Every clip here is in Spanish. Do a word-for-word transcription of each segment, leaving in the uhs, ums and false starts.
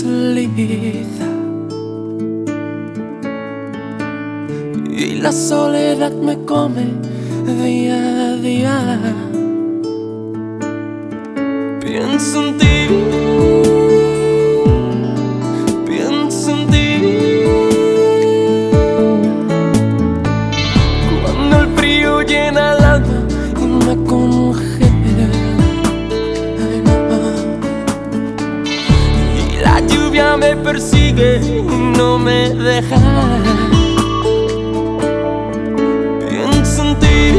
salida y la soledad me come día a día. Pienso en ti, pienso en ti. Cuando el frío llena el alma y me congela, ay, no. Y la lluvia me persigue y no me deja. Pienso en ti,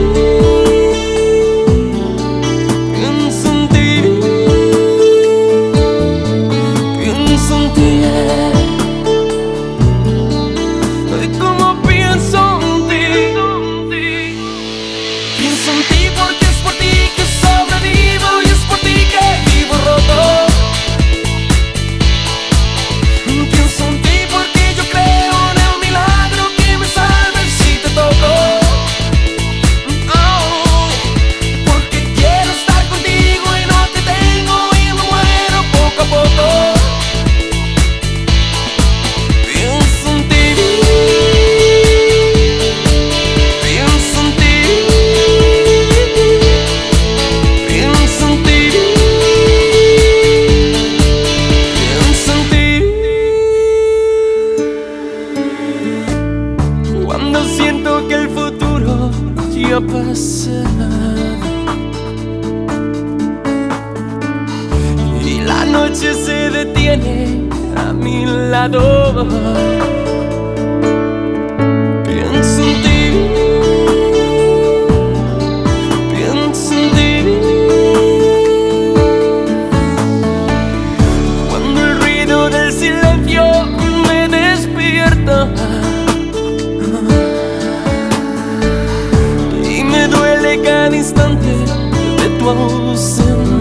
pienso en ti, pienso en ti, eh. Ay, como pienso en ti. Pienso en ti porque es por ti que sobrevivo y es por ti que vivo roto. Pienso en ti porque yo creo en el milagro que me salve si te toco. Oh, porque quiero estar contigo y no te tengo y me muero poco a poco. Pienso en ti, pienso en ti, pienso en ti, pienso en ti. Cuando siento que el futuro ya ha pasado y la noche se detiene a mi lado, pienso en ti, pienso en ti. Cuando el ruido del silencio me despierta y me duele cada instante de tu ausencia.